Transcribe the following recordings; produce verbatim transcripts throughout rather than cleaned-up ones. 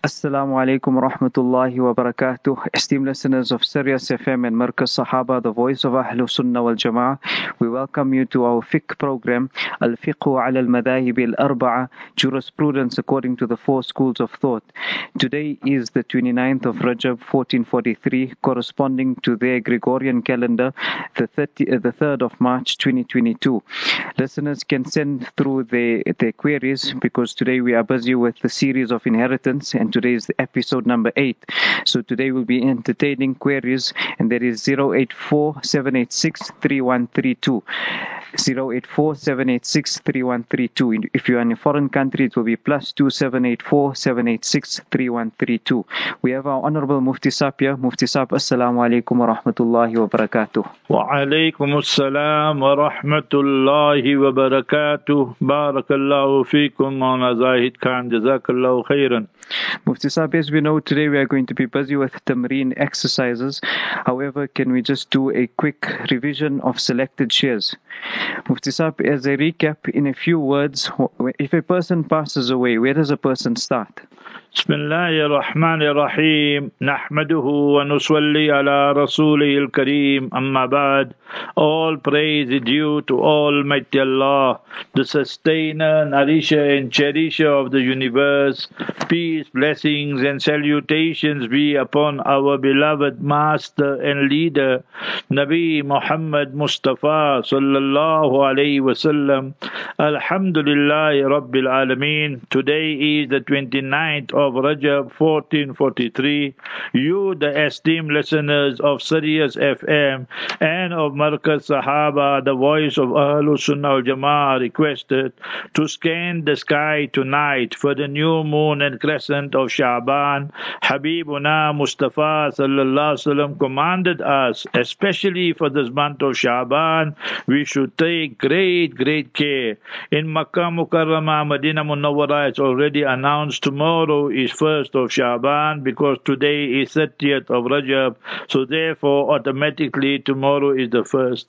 Assalamu alaikum wa rahmatullahi wa barakatuh. Esteemed listeners of Sirius F M and Markaz Sahaba, the voice of Ahlul Sunnah wal Jama'ah, we welcome you to our fiqh program, Al-Fiqhu ala al-Madahib al-Arba'a, Jurisprudence according to the four schools of thought. Today is the twenty-ninth of Rajab, fourteen forty-three, corresponding to their Gregorian calendar, the, thirty, uh, the third of March, twenty twenty-two. Listeners can send through their, their queries because today we are busy with the series of inheritance, and today is the episode number eight. So today we'll be entertaining queries, and that is zero eight four seven eight six three one three two. zero eight four seven eight six three one three two. If you are in a foreign country, it will be plus two seven eight four seven eight six three one three two. We have our Honorable Mufti Saab here. Mufti Saab, Assalamu alaikum wa rahmatullahi wa barakatuh. Wa alaikum assalam wa rahmatullahi wa barakatuh. Barakallahu feekum, Maulana Zahid Khan. Jazakallahu khairan. Mufti Saab, as we know, today we are going to be busy with tamreen exercises. However, can we just do a quick revision of selected shares? Mufti Saab, as a recap, in a few words, if a person passes away, where does a person start? Bismillahir Rahmanir Rahim. Nahmaduhu wa nusalli ala Rasulihil Kareem. Amma ba'd. All praise is due to Almighty Allah, the sustainer, nourisher and cherisher of the universe. Peace, blessings and salutations be upon our beloved master and leader, Nabi Muhammad Mustafa sallallahu alayhi wasallam. Alhamdulillahi Rabbil Alameen. Today is the twenty-ninth of Rajab, fourteen forty-three. You, the esteemed listeners of Sirius F M and of Markaz Sahaba, the voice of Ahlul Sunnah wal Jama'ah, requested to scan the sky tonight for the new moon and crescent of Sha'ban. Habibuna Mustafa sallallahu alaihi wasallam commanded us, especially for this month of Sha'ban, we should take great, great care. In Makkah Mukarramah, Madinah Munawwarah, it's already announced tomorrow is first of Sha'ban, because today is thirtieth of Rajab, so therefore automatically tomorrow is the first.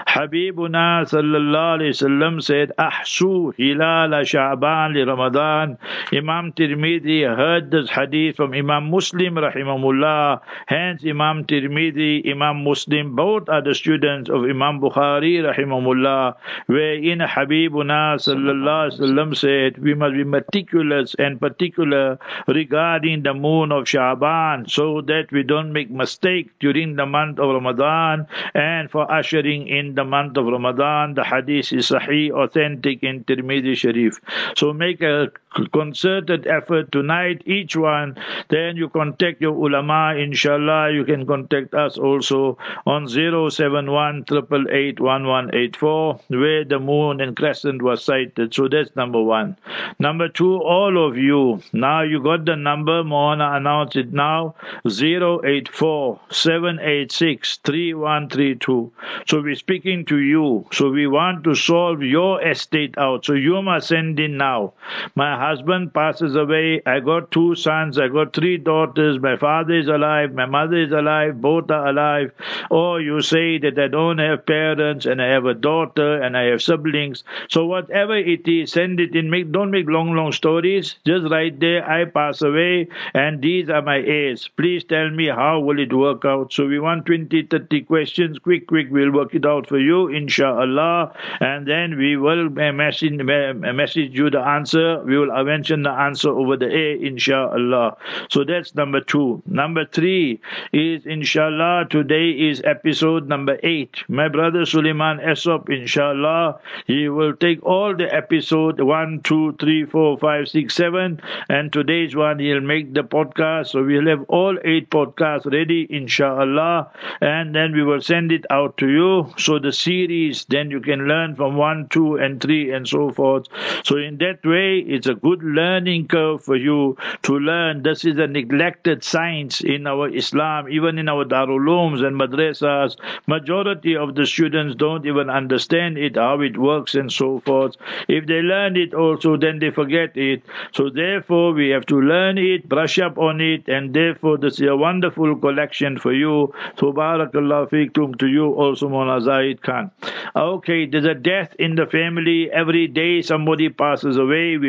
Habibuna sallallahu alaihi wasallam said, Ahsu hilala Sha'ban li Ramadan. Imam Tirmidhi heard this hadith from Imam Muslim rahimahullah. Hence Imam Tirmidhi, Imam Muslim, both are the students of Imam Bukhari rahimahullah, wherein Habibuna sallallahu alaihi wasallam said, we must be meticulous and particular regarding the moon of Sha'ban, so that we don't make mistake during the month of Ramadan and for ushering in the month of Ramadan. The hadith is sahih, authentic in Tirmidhi Sharif. So make a concerted effort tonight, each one. Then you contact your ulama, inshallah. You can contact us also on zero seven one eight eight eight one one eight four, where the moon and crescent was sighted. So that's number one. Number two, all of you, now you got the number, Mohana announce it now, zero eight four seven eight six three one three two. So we're speaking to you. So we want to solve your estate out. So you must send in now. My husband passes away, I got two sons, I got three daughters, my father is alive, my mother is alive, both are alive. Or you say that I don't have parents and I have a daughter and I have siblings. So whatever it is, send it in. Make, don't make long, long stories. Just write there, I pass away and these are my heirs. Please tell me how will it work out. So we want twenty, thirty questions. Quick, quick, we'll work it out for you, inshallah. And then we will message, message you the answer. We will mention the answer over the air, inshallah. So that's number two. Number three is, inshallah, today is episode number eight. My brother Suleiman Esop, inshallah, he will take all the episode one, two, three, four, five, six, seven, and today's one he'll make the podcast. So we'll have all eight podcasts ready, inshallah, and then we will send it out to you. So the series, then you can learn from one, two, and three, and so forth. So in that way, it's a good learning curve for you to learn. This is a neglected science in our Islam, even in our Darul Ulooms and madrasas. Majority of the students don't even understand it, how it works and so forth. If they learn it also, then they forget it. So therefore, we have to learn it, brush up on it, and therefore this is a wonderful collection for you. So barakallahu feekum to you also, Maulana Zahid Khan. Okay, there's a death in the family. Every day somebody passes away. We make dua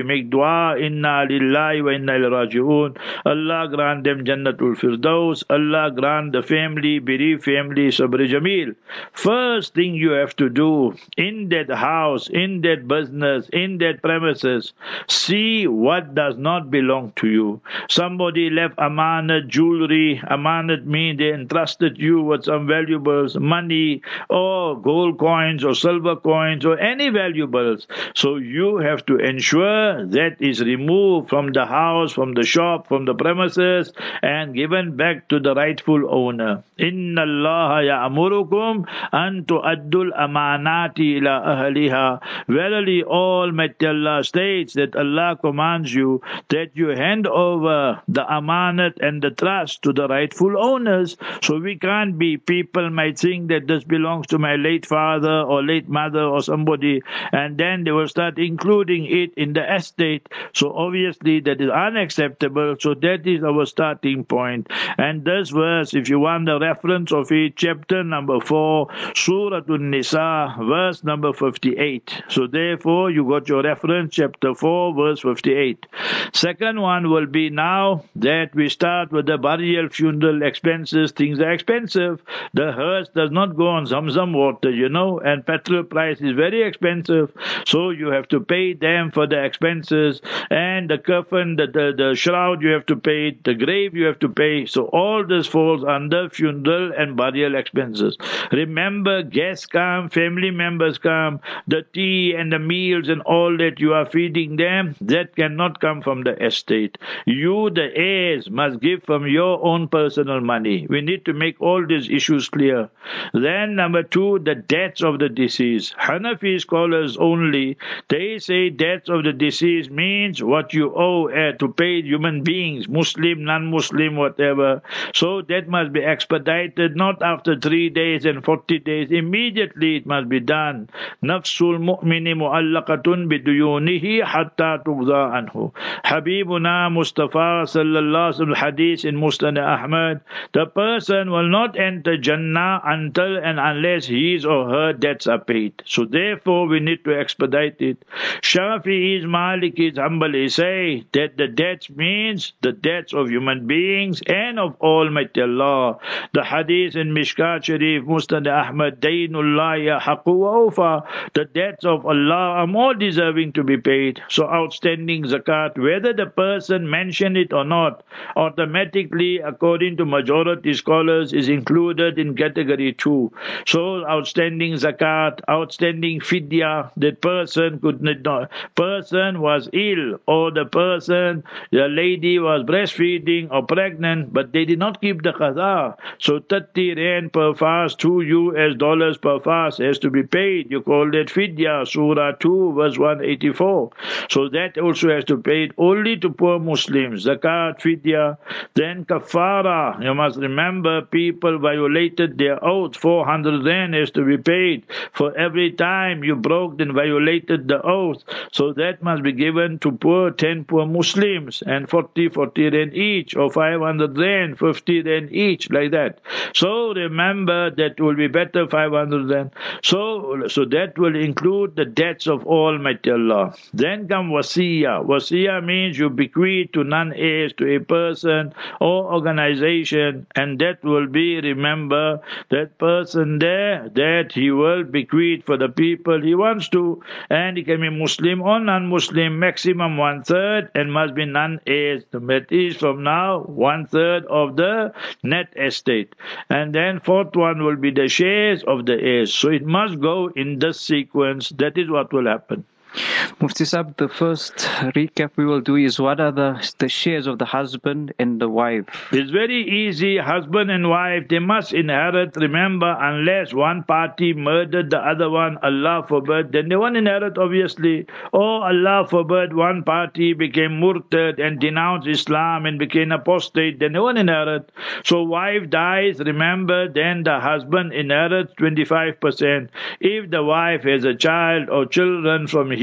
ma'wa, inna lillahi wa inna ilaihi raji'un. Allah grant them Jannatul Firdaus. Allah grant the family, bereaved family, Sabr Jameel. First thing you have to do in that house, in that business, in that premises, see what does not belong to you. Somebody left amanat jewelry. Amanat means they entrusted you with some valuables, money, or gold coins, or silver coins, or any valuables. So you have to ensure that is removed from the house, from the shop, from the premises, and given back to the rightful owner. Inna Allah ya'murukum an tu'addul amanati ila ahliha. Verily, Almighty Allah states that Allah commands you that you hand over the amanat and the trust to the rightful owners. So we can't be, people might think that this belongs to my late father or late mother or somebody, and then they will start including it in the estate. So obviously that is unacceptable. So that is our starting point. And this verse, if you want the reference of it, chapter number four, Surah An-Nisa, verse number fifty-eight. So therefore you got your reference, chapter four, verse fifty-eight. Second one will be now that we start with the burial funeral expenses. Things are expensive. The hearse does not go on Zamzam water, you know, and petrol price is very expensive. So you have to pay them for the expenses, and the coffin, the, the, the shroud you have to pay, the grave you have to pay. So all this falls under funeral and burial expenses. Remember, guests come, family members come, the tea and the meals and all that you are feeding them, that cannot come from the estate. You, the heirs, must give from your own personal money. We need to make all these issues clear. Then number two, the debts of the deceased. Hanafi scholars only, they say debts of the deceased means what you owe uh, to pay human beings, Muslim, non-Muslim, whatever. So that must be expedited, not after three days and forty days. Immediately it must be done. Nafsul mu'mini mu'allaqatun biduyunihi hatta tughza anhu. Habibuna Mustafa sallallahu alaihi wasallam hadith in Musnad Ahmad, the person will not enter Jannah until and unless his or her debts are paid. So therefore we need to expedite it. Shafi'is, Malikis, Hanbalis say that the debts means the debts of human beings and of Almighty Allah. The hadith in Mishkat Sharif, Musnad Ahmad, Daynullah ya haqu wa ufa, the debts of Allah are more deserving to be paid. So outstanding zakat, whether the person mentioned it or not, automatically, according to majority scholars, is included in category two. So outstanding zakat, outstanding fidya, that person could not, person was ill, or the person, the lady was breastfeeding or pregnant, but they did not keep the qadha. So thirty rand per fast, two U S dollars per fast has to be paid. You call that fidya, Surah two, verse one eighty-four. So that also has to be paid only to poor Muslims. Zakat, fidya, then kafara. You must remember, people violated their oath. four hundred rand has to be paid for every time you broke and violated the oath. So that must be given to poor, ten poor Muslims, and forty, forty rand each, or five hundred rand, fifty rand each, like that. So remember, that will be better, five hundred rand. So, so that will include the debts of Almighty Allah. Then come wasiya. Wasiya means you bequeath to non-heirs, to a person or organization, and that will be, remember, that person there, that he will bequeath for the people he wants to, and he can be Muslim or non-Muslim, maximum one-third, and must be non-heirs. That is from now one-third of the net estate. And then fourth one will be the shares of the heirs. So it must go in this sequence. That is what will happen. Mufti Sahib, the first recap we will do is what are the, the shares of the husband and the wife? It's very easy. Husband and wife, they must inherit. Remember, unless one party murdered the other one, Allah forbid, then they won't inherit, obviously. Or Allah forbid, one party became murtad and denounced Islam and became apostate, then they won't inherit. So wife dies, remember, then the husband inherits twenty-five percent. If the wife has a child or children from his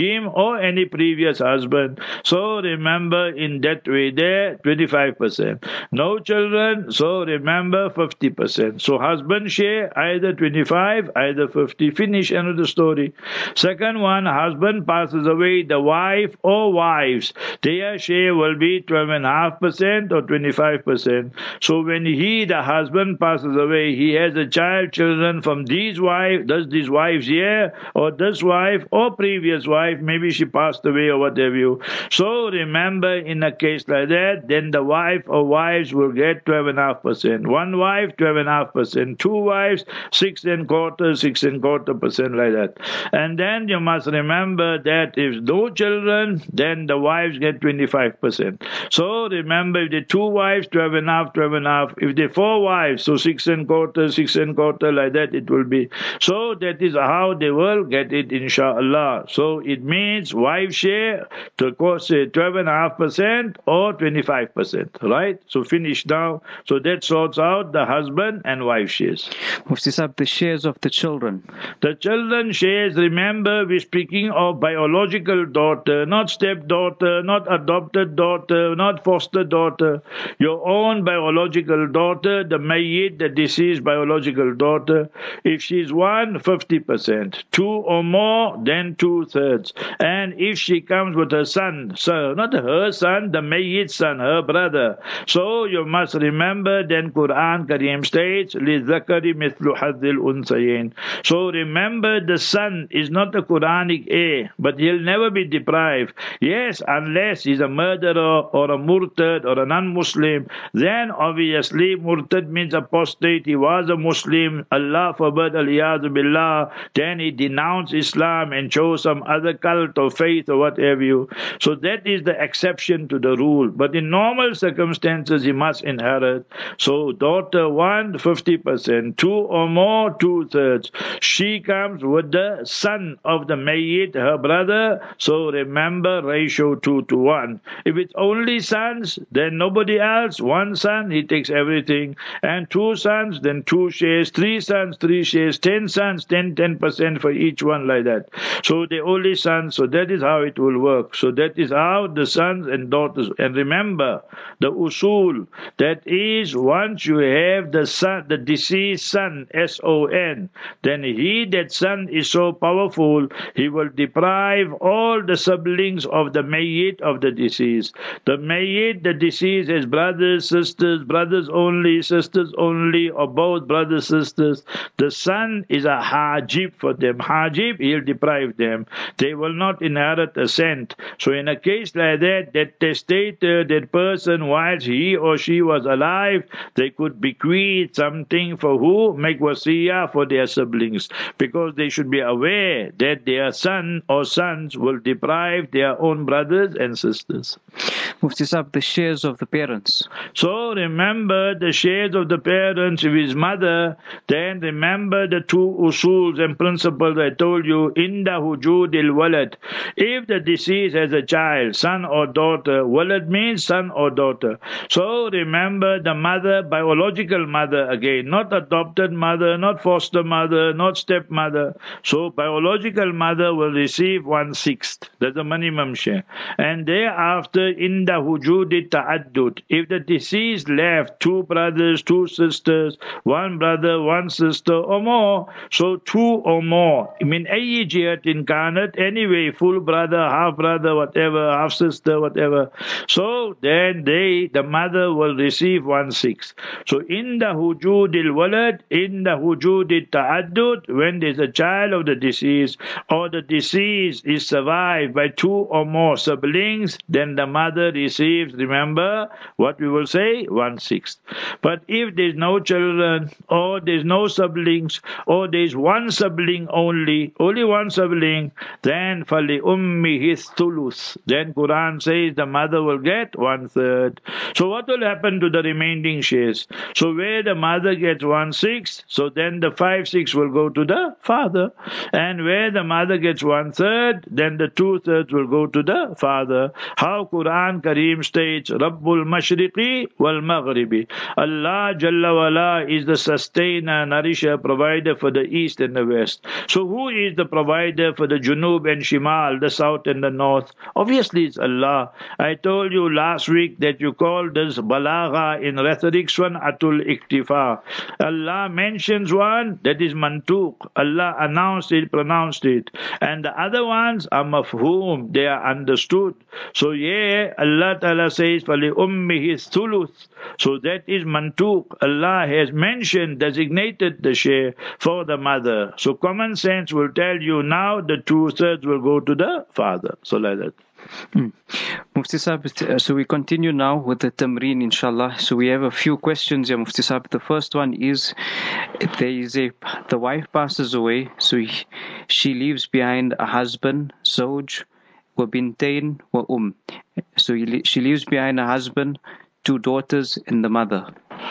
him or any previous husband. So remember, in that way there, twenty-five percent. No children, so remember fifty percent. So husband share either twenty-five, either fifty. Finish, another story. Second one, husband passes away, the wife or wives, their share will be twelve point five percent or twenty-five percent. So when he, the husband, passes away, he has a child, children from these wife, does these wives here, or this wife, or previous wife, maybe she passed away or whatever you. So remember, in a case like that, then the wife or wives will get twelve point five percent. One wife, twelve point five percent. Two wives, six and quarter, six and quarter percent, like that. And then you must remember that if no children, then the wives get twenty-five percent. So remember, if the two wives, twelve and a half, twelve and a half. If the four wives, so six and quarter, six and quarter, like that it will be. So that is how they will get it, inshallah. So it means wife share to course say twelve and a half percent or twenty-five percent, right? So finish now. So that sorts out the husband and wife shares. Mufti Sahib, the shares of the children. The children shares, remember, we're speaking of biological daughter, not stepdaughter, not adopted daughter, not foster daughter. Your own biological daughter, the mayyit, the deceased biological daughter. If she's one, fifty percent. Two or more, then two-thirds. And if she comes with her son, so not her son, the mayyit's son, her brother. So you must remember, then Quran Kareem states, لِذَكَرِ مِثْلُ حَظِّ الْأُنْثَيَيْنِ. So remember, the son is not a Quranic heir, but he'll never be deprived. Yes, unless he's a murderer or a murtad or a non-Muslim, then obviously murtad means apostate. He was a Muslim, Allah forbid, al-iyadu billah, then he denounced Islam and chose some other cult or faith or whatever you. So that is the exception to the rule. But in normal circumstances, he must inherit. So daughter one, fifty percent. Two or more, two-thirds. She comes with the son of the mayyit, her brother. So remember, ratio two to one. If it's only sons, then nobody else. One son, he takes everything. And two sons, then two shares. Three sons, three shares. Ten sons, ten, ten percent for each one, like that. So the only sons, so that is how it will work. So that is how the sons and daughters. And remember, the usul, that is, once you have the son, the deceased son, S O N, then he, that son, is so powerful, he will deprive all the siblings of the mayyit of the deceased. The mayyit, the deceased, has brothers, sisters, brothers only, sisters only, or both brothers, sisters. The son is a hajib for them. Hajib, he'll deprive them. They will not inherit a cent. So in a case like that, that testator, that person, whilst he or she was alive, they could bequeath something for who? Make wasiyah for their siblings. Because they should be aware that their son or sons will deprive their own brothers and sisters. Mufti Sahib, the shares of the parents. So remember the shares of the parents. If his mother, then remember the two usuls and principles I told you. Inda hujudil walad. If the deceased has a child, son or daughter, walad means son or daughter. So remember the mother, biological mother again, not adopted mother, not foster mother, not stepmother. So biological mother will receive one-sixth. That's the minimum share. And thereafter, in the hujudi ta'addud, if the deceased left two brothers, two sisters, one brother, one sister or more, so two or more, I mean, ayyi jihatin kanat, anyway, full brother, half brother, whatever, half sister, whatever. So then they, the mother will receive one-sixth. So in the hujudil walad, in the hujudi ta'addud, when there's a child of the deceased, or the deceased is survived by two or more siblings, then the mother receives, remember, what we will say, one-sixth. But if there's no children, or there's no siblings, or there's one sibling only, only one sibling, then fali ummihi thulus. Then Quran says the mother will get one-third. So what will happen to the remaining shares? So where the mother gets one-sixth, so then the five-sixths will go to the father. And where the mother gets one-third, then the two-thirds will go to the father. How Quran Kareem states, Rabbul Mashriqi wal Maghribi. Allah Jalla wala is the sustainer, nourisher, provider for the east and the west. So who is the provider for the Junub and Shimal, the south and the north. Obviously it's Allah. I told you last week that you call this balagha in rhetoric one atul iktifa. Allah mentions one, that is mantuq. Allah announced it, pronounced it. And the other ones are mafhum, they are understood. So yeah, Allah Ta'ala says, فَلِأُمِّهِ الثُّلُث. So that is mantuq. Allah has mentioned, designated the share for the mother. So common sense will tell you now the two-thirds will go to the father. So like that. Hmm. Mufti Sahib, so we continue now with the tamreen, inshallah. So we have a few questions here, Mufti Sahib. The first one is, there is a, the wife passes away, so he, she leaves behind a husband, zawj, wa bintain, wa um. So he, she leaves behind a husband, two daughters, and the mother.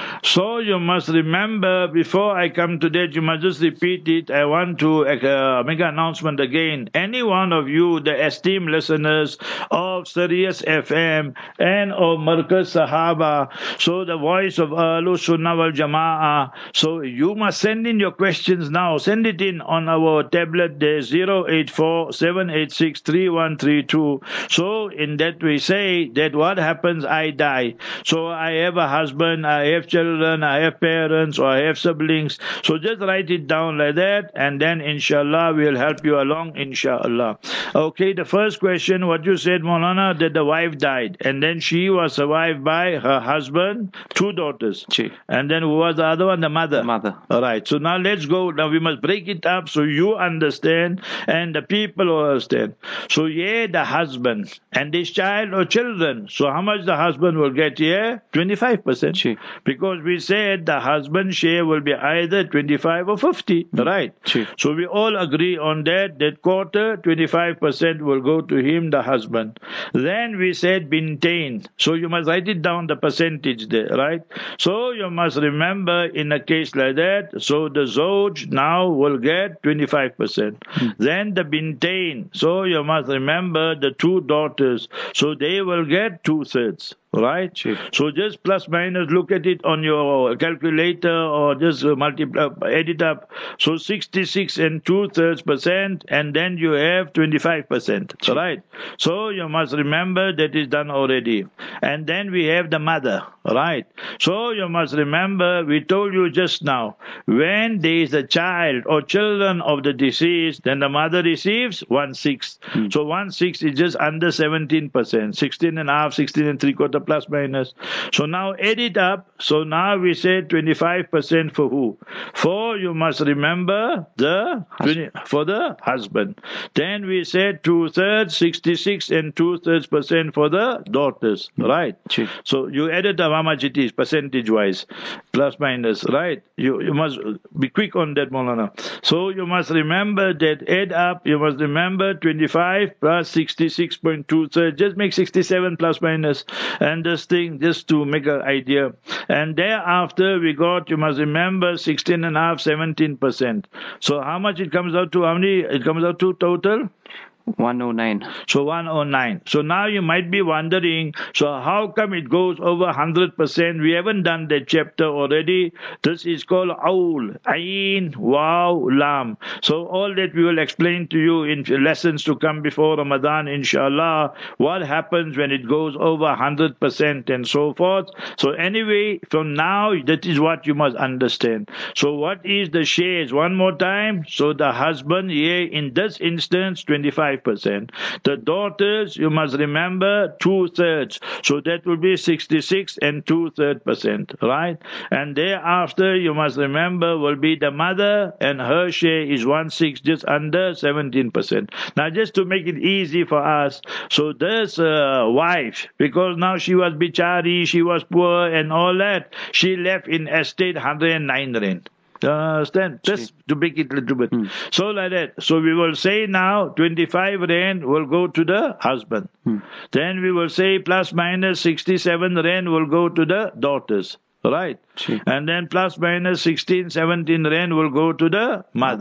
So you must remember, before I come to that, you must just repeat it. I want to uh, make an announcement again. Any one of you, the esteemed listeners of Sirius F M and of Markaz Sahaba, so the voice of Ahlus Sunnah wal Jama'ah, so you must send in your questions now. Send it in on our tablet there, zero eight four, seven eight six, three one three two. So in that we say that what happens, I die. So I have a husband, I have children, I have parents, or I have siblings. So just write it down like that, and then inshallah we'll help you along, inshallah. Okay, the first question, what you said, Maulana, that the wife died, and then she was survived by her husband, two daughters. Chi. And then who was the other one? The mother. Mother. All right, so now let's go. Now we must break it up so you understand and the people will understand. So yeah, the husband and this child or children. So how much the husband will get here? twenty-five percent. Chi. Because we said the husband share will be either twenty-five or fifty, mm. right? Chi. So we all agree on that, that quarter, twenty-five percent will go to him, the husband. Then we said bintain. So you must write it down, the percentage there, right? So you must remember in a case like that, so the zawj now will get twenty-five percent. Mm. Then the bintain. So you must remember the two daughters. So they will get two-thirds. Right? Sure. So just plus minus, look at it on your calculator or just multiply, add it up. So sixty-six and two-thirds percent, and then you have twenty-five percent. Sure. Right? So you must remember that is done already. And then we have the mother. Right? So you must remember, we told you just now, when there is a child or children of the deceased, then the mother receives one-sixth. Hmm. So one-sixth is just under seventeen percent. sixteen and a half, sixteen and three-quarter plus minus. So now add it up. So now we say twenty-five percent for who? For, you must remember, the twenty, for the husband. Then we said two-thirds, sixty-six and two-thirds percent for the daughters. Right? Sure. So you added up how much it is, percentage-wise, plus minus, right? You you must be quick on that, Maulana. So you must remember that add up, you must remember twenty-five plus sixty-six point two, so just make sixty-seven plus minus, and this thing, just to make an idea. And thereafter we got, you must remember, sixteen and a half, seventeen percent. So how much it comes out to, how many, it comes out to total? one oh nine. So one oh nine. So now you might be wondering, so how come it goes over one hundred percent? We haven't done that chapter already. This is called Aul, Ain, Waw, Lam. So all that we will explain to you in lessons to come before Ramadan, inshallah, what happens when it goes over one hundred percent and so forth. So anyway, from now, that is what you must understand. So what is the shares? One more time. So the husband, yeah, in this instance, twenty-five percent. The daughters, you must remember, two-thirds. So that will be sixty-six and two-thirds percent, right? And thereafter, you must remember, will be the mother, and her share is one-sixth, just under seventeen percent. Now, just to make it easy for us, so this uh, wife, because now she was bichari, she was poor and all that, she left in estate one hundred nine rand. You understand? Just to make it a little bit. Hmm. So like that. So we will say now twenty-five rand will go to the husband. Hmm. Then we will say plus minus sixty-seven rand will go to the daughters. Right? Sure. And then plus minus sixteen, seventeen rand will go to the mother.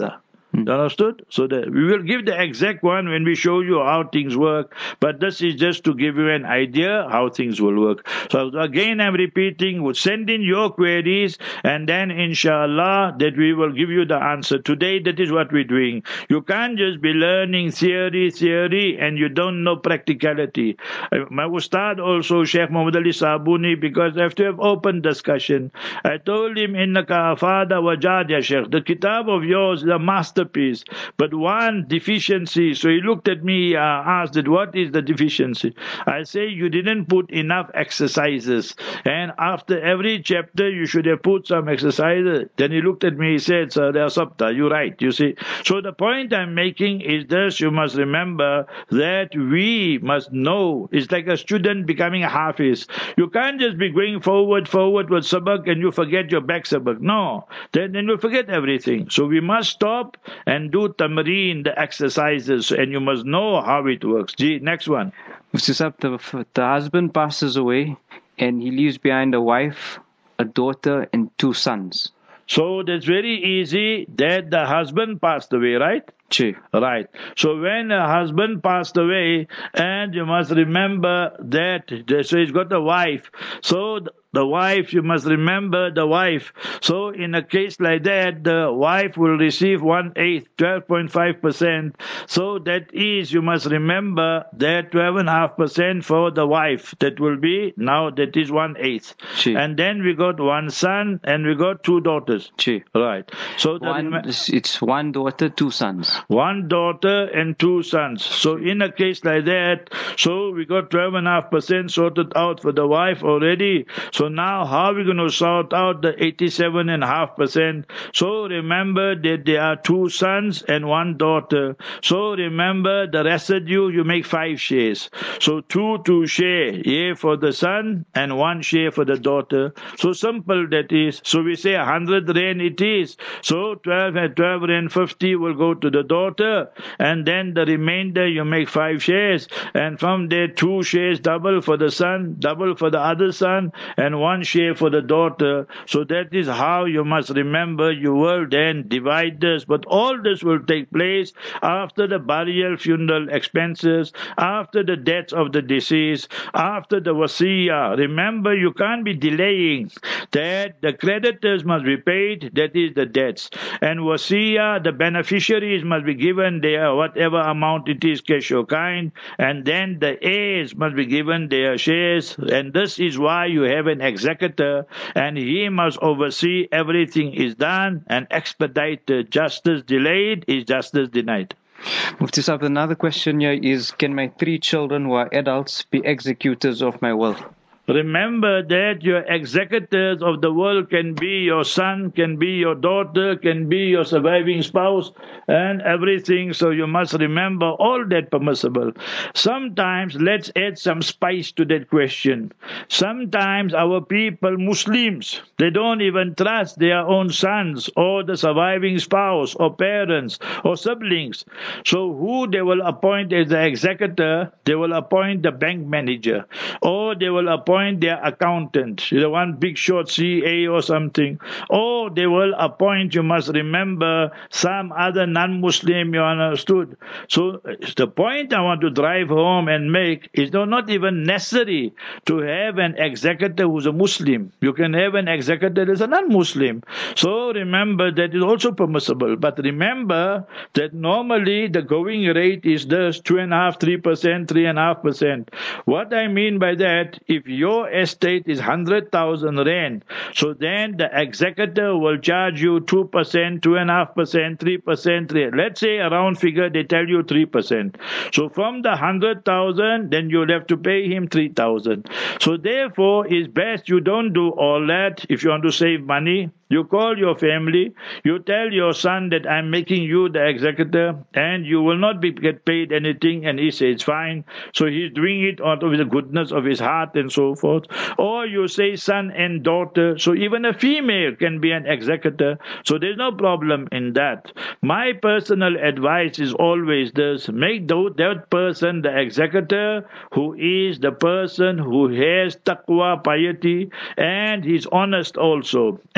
Hmm. Understood? So that we will give the exact one when we show you how things work, but this is just to give you an idea how things will work. So again, I'm repeating, would send in your queries, and then inshallah that we will give you the answer. Today, that is what we're doing. You can't just be learning theory, theory, and you don't know practicality. My ustad also, Sheikh Muhammad Ali Sabuni, because after have open discussion, I told him, Innaka afada wajad ya Sheikh, the kitab of yours is a masterpiece, but one deficiency. So he looked at me, uh, asked that what is the deficiency? I say you didn't put enough exercises, and after every chapter you should have put some exercises. Then he looked at me, he said, Sir, Sabta, you're right, you see. So the point I'm making is this: you must remember that we must know. It's like a student becoming a hafiz. You can't just be going forward, forward with sabak and you forget your back sabak. No, then, then you'll forget everything. So we must stop and do tamreen, the exercises, and you must know how it works. Gee, next one. Mufti Sahib, the, the husband passes away and he leaves behind a wife, a daughter, and two sons. So that's very easy that the husband passed away, right? Chi. Right. So when a husband passed away, and you must remember that, so he's got a wife. So the wife, you must remember the wife. So in a case like that, the wife will receive one-eighth, twelve point five percent. So that is, you must remember that twelve point five percent for the wife. That will be, now that is one-eighth. And then we got one son and we got two daughters. Chi. Right. So one, it's one daughter, two sons. One daughter and two sons. So in a case like that, so we got twelve point five percent sorted out for the wife already. So now how are we going to sort out the eighty-seven point five percent? So remember that there are two sons and one daughter. So remember the residue, you make five shares. So two to share, yeah, for the son and one share for the daughter. So simple that is. So we say one hundred rand it is. So twelve and twelve rand fifty will go to the daughter, and then the remainder you make five shares, and from there two shares double for the son, double for the other son, and one share for the daughter. So that is how you must remember. You will then divide this, but all this will take place after the burial, funeral expenses, after the death of the deceased, after the wasiyah. Remember, you can't be delaying that. The creditors must be paid, that is the debts, and wasiyah, the beneficiaries must be given their whatever amount it is, cash or kind, and then the heirs must be given their shares. And this is why you have an executor, and he must oversee everything is done and expedited. Justice delayed is justice denied. Mufti Sahib, another question here is, can my three children who are adults be executors of my will? Remember that your executors of the will can be your son, can be your daughter, can be your surviving spouse, and everything. So you must remember all that permissible. Sometimes, let's add some spice to that question. Sometimes our people, Muslims, they don't even trust their own sons or the surviving spouse or parents or siblings. So who they will appoint as the executor? They will appoint the bank manager, or they will appoint their accountant, the one big short C A or something, or they will appoint, you must remember, some other non-Muslim, you understood. So the point I want to drive home and make is not even necessary to have an executor who's a Muslim. You can have an executor who's a non-Muslim. So remember that is also permissible. But remember that normally the going rate is this two and a half, three percent, three and a half percent. What I mean by that, if your estate is one hundred thousand rand, so then the executor will charge you two percent, two and a half percent, three percent. Let's say a round figure, they tell you three percent. So from the one hundred thousand, then you'll have to pay him three thousand. So therefore, it's best you don't do all that if you want to save money. You call your family, you tell your son that I'm making you the executor and you will not be get paid anything, and he says fine. So he's doing it out of the goodness of his heart and so forth. Or you say son and daughter, so even a female can be an executor. So there's no problem in that. My personal advice is always this: make that person the executor who is the person who has taqwa, piety, and he's honest also, and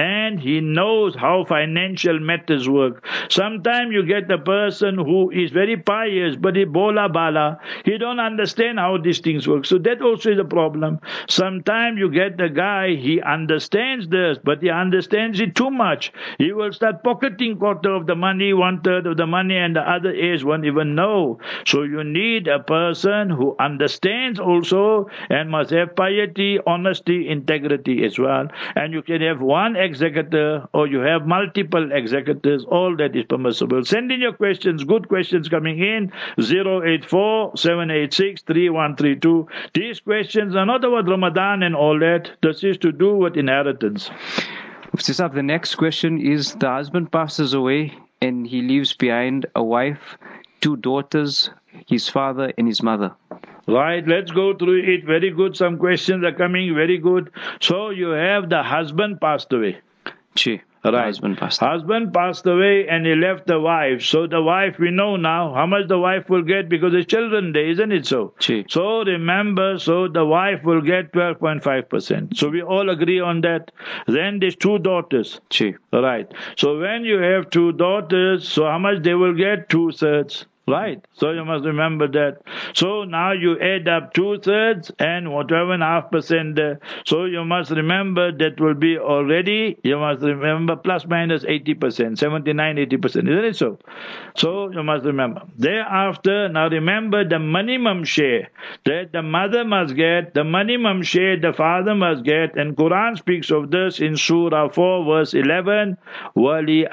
he knows how financial matters work. Sometimes you get a person who is very pious, but he bola bala. He don't understand how these things work. So that also is a problem. Sometimes you get the guy, he understands this, but he understands it too much. He will start pocketing quarter of the money, one third of the money, and the other is won't even know. So you need a person who understands also and must have piety, honesty, integrity as well. And you can have one executor or you have multiple executors. All that is permissible. Send in your questions. Good questions coming in. zero eight four, seven eight six, three one three two. These questions are not about Ramadan and all that. This is to do with inheritance. Mufti, the next question is, the husband passes away and he leaves behind a wife, two daughters, his father and his mother. Right, let's go through it. Very good. Some questions are coming. Very good. So you have the husband passed away. Chi. Right. Husband passed away. Husband passed away and he left the wife. So the wife, we know now how much the wife will get because there's children there, isn't it so? Chi. So remember, so the wife will get twelve point five percent. So we all agree on that. Then there's two daughters. Chi. Right. So when you have two daughters, so how much they will get? Two thirds. Right. So you must remember that. So now you add up two thirds and whatever and a half percent there. So you must remember that will be already, you must remember plus minus eighty percent, seventy-nine, eighty percent. Isn't it so? So you must remember. Thereafter, now remember the minimum share that the mother must get, the minimum share the father must get. And Quran speaks of this in Surah four verse eleven. وَلِأَبَوَيْهِ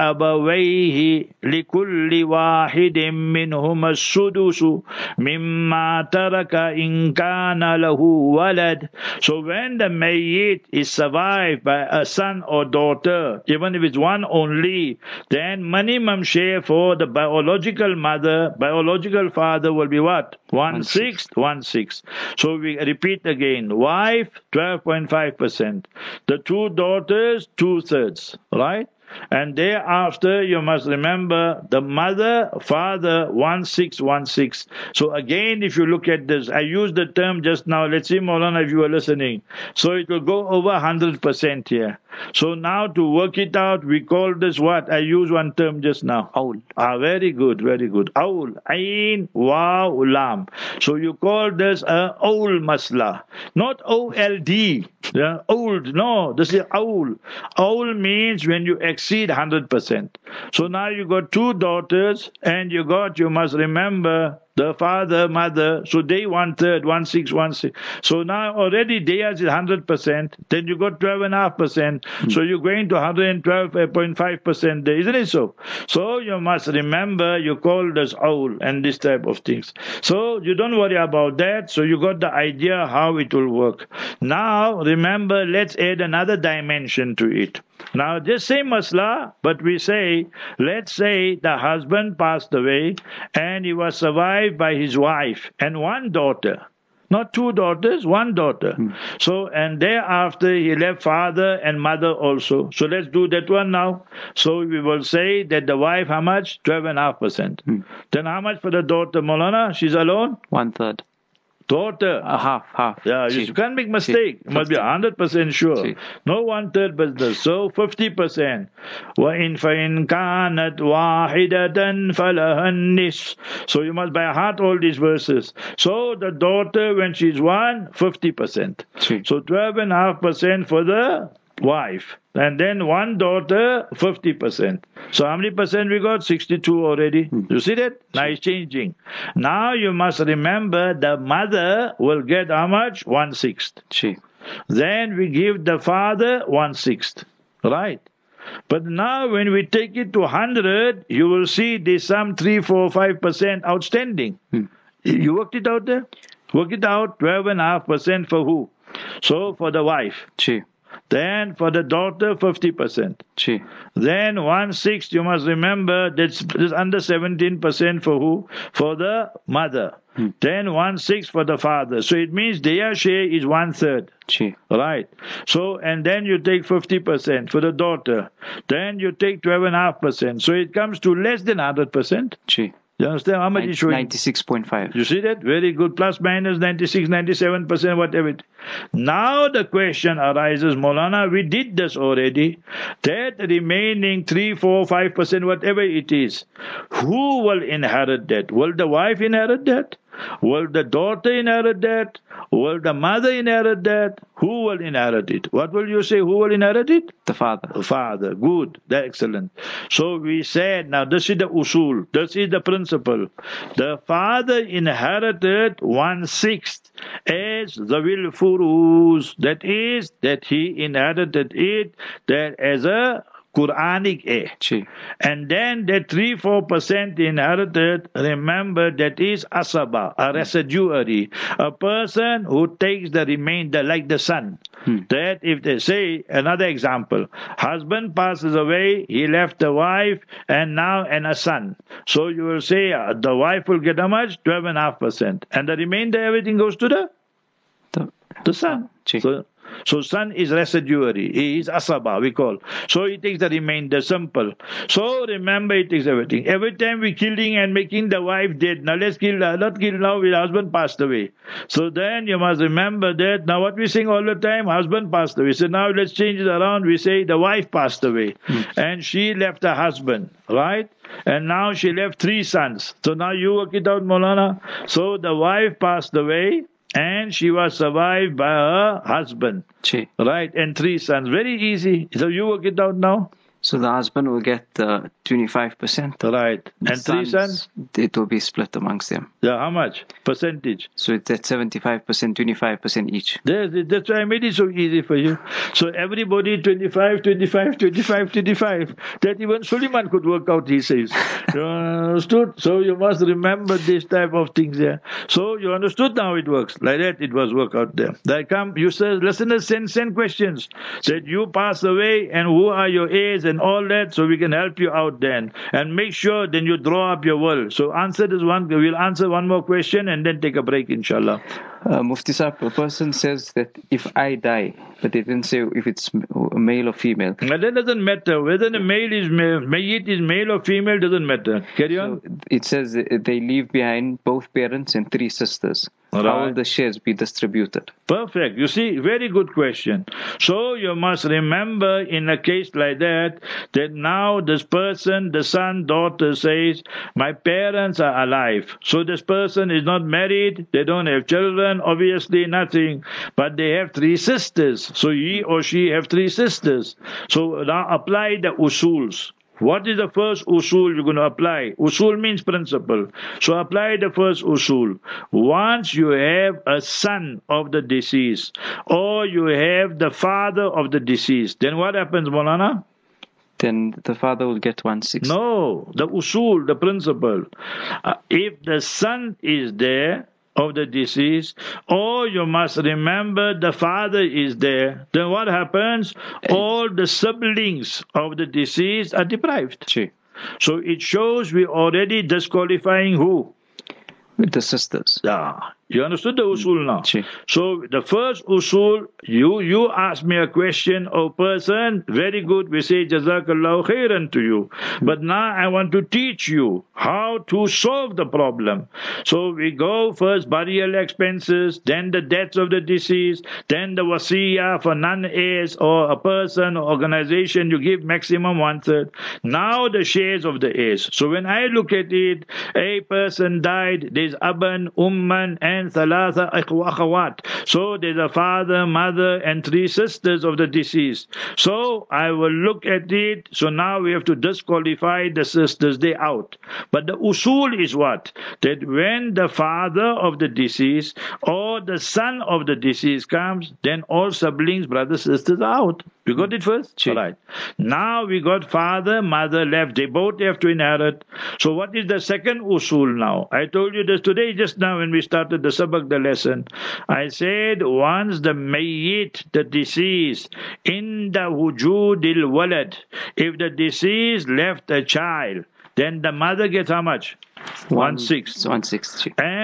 لِكُلِّ وَاحِدٍ مِّنْهُ هما السدس مما ترك إن كان له ولد. So when the mayyit is survived by a son or daughter, even if it's one only, then minimum share for the biological mother, biological father will be what? One sixth, one sixth. So we repeat again. Wife, twelve point five percent. The two daughters, two thirds. Right? And thereafter, you must remember the mother, father, one six, one six. So again, if you look at this, I used the term just now. Let's see, Maulana, if you are listening. So it will go over one hundred percent here. So now to work it out, we call this what? I use one term just now. Aul. Ah, very good, very good. Aul. Ain, waw, lam. So you call this a aul masla. Not O L D. Yeah, old. No, this is aul. Aul means when you exceed one hundred percent. So now you got two daughters and you got, you must remember, the father, mother, so they one third, one six, one six. So now already theirs is one hundred percent. Then you got twelve and a half percent. So you're going to one hundred twelve point five percent there, isn't it so? So you must remember you call this owl and this type of things. So you don't worry about that. So you got the idea how it will work. Now remember, let's add another dimension to it. Now, just same masla, but we say, let's say the husband passed away and he was survived by his wife and one daughter. Not two daughters, one daughter. Hmm. So, and thereafter he left father and mother also. So let's do that one now. So we will say that the wife, how much? twelve and a half percent. Hmm. Then how much for the daughter, Maulana? She's alone? One third. Daughter. Uh, half, half. Yeah, you See. can't make mistake. You must be one hundred percent sure. See. No one-third business. So fifty percent. وَإِنْ فَإِنْ كَانَتْ وَاحِدَةً فَلَهَا النِّصْفُ. So you must by heart all these verses. So the daughter, when she's one, fifty percent. See. So twelve and a half percent for the wife. And then one daughter, fifty percent. So how many percent we got? sixty-two already. Hmm. You see that? Now it's changing. Now you must remember the mother will get how much? One-sixth. She. Then we give the father one-sixth. Right? But now when we take it to one hundred, you will see there's some three, four, five percent outstanding. Hmm. You worked it out there? Work it out. twelve and a half percent for who? So for the wife. She. Then for the daughter, fifty percent. She. Then one-sixth, you must remember, that's, that's under seventeen percent for who? For the mother. Hmm. Then one-sixth for the father. So it means their share is one-third. She. Right. So, and then you take fifty percent for the daughter. Then you take twelve and a half percent. So it comes to less than one hundred percent. She. You understand how much it's showing? ninety-six point five. You see that? Very good. Plus minus ninety-six, ninety-seven percent, whatever. Now the question arises, Maulana, we did this already. That remaining three, four, five percent, whatever it is, who will inherit that? Will the wife inherit that? Will the daughter inherit that? Will the mother inherit that? Who will inherit it? What will you say? Who will inherit it? The father. The father. Good. That's excellent. So we said, now this is the usul. This is the principle. The father inherited one-sixth as the will furuz. That is, that he inherited it that as a Quranic heir. Gee. And then the three to four percent inherited, remember, that is asaba, a residuary. A person who takes the remainder, like the son. Hmm. That if they say, another example, husband passes away, he left a wife, and now and a son. So you will say, uh, the wife will get how much? twelve point five percent. And the remainder, everything goes to the, the, the son. Gee. So, So son is residuary. He is asaba, we call. So he takes the remainder, simple. So remember, he takes everything. Every time we killing and making the wife dead. Now let's kill, uh, not kill now, the husband passed away. So then you must remember that. Now what we sing all the time, husband passed away. So now let's change it around. We say the wife passed away. Hmm. And she left her husband, right? And now she left three sons. So now you work it out, Maulana. So the wife passed away, and she was survived by her husband. Gee. Right, and three sons. Very easy. So you work it out now. So the husband will get uh, twenty-five percent. Right. The and three sons? It will be split amongst them. Yeah, how much? Percentage? So it's at seventy-five percent, twenty-five percent each. That's, that's why I made it so easy for you. So everybody twenty-five, twenty-five, twenty-five, twenty-five. That even Suleiman could work out, he says. You understood? So you must remember this type of things there. So you understood how it works. Like that it was work out there. They come, you say, listeners send, send questions. That you pass away and who are your heirs and all that, so we can help you out then. And make sure then you draw up your will. So answer this one, we'll answer one more question and then take a break, inshallah. Uh, Mufti Saab, a person says that if I die, but they didn't say if it's male or female. But that doesn't matter. Whether the male is male, Mayyit is male or female doesn't matter. Carry on. So it says they leave behind both parents and three sisters. Right. How will the shares be distributed? Perfect. You see, very good question. So you must remember in a case like that, that now this person, the son, daughter says, my parents are alive. So this person is not married, they don't have children, obviously nothing, but they have three sisters. So he or she have three sisters. So now apply the usuls. What is the first usul you're going to apply? Usul means principle. So apply the first usul. Once you have a son of the deceased, or you have the father of the deceased, then what happens, Maulana? Then the father will get one-sixth. No, the usul, the principle. Uh, if the son is there, of the deceased, or you must remember the father is there, then what happens? All the siblings of the deceased are deprived. Gee. So it shows we already disqualifying who? The sisters. Yeah. You understood the usul now? Gee. So the first usul, you you ask me a question, oh person, very good, we say Jazakallahu khairan to you. But now I want to teach you how to solve the problem. So we go first burial expenses, then the deaths of the deceased, then the wasiyah for non-heirs or a person or organization, you give maximum one-third. Now the shares of the heirs. So when I look at it, a person died, there's aban, umman, and thalatha akhawat. So there's a father, mother, and three sisters of the deceased. So I will look at it. So now we have to disqualify the sisters. They're out. But the usul is what? That when the father of the deceased or the son of the deceased comes, then all siblings, brothers, sisters are out. We got it first? Sure. All right. Now we got father, mother left. They both have to inherit. So what is the second usul now? I told you this today, just now when we started the sabak, the lesson. I said once the mayyit, the deceased, in the wujudil walad, if the deceased left a child, then the mother gets how much? One sixth. One sixth. And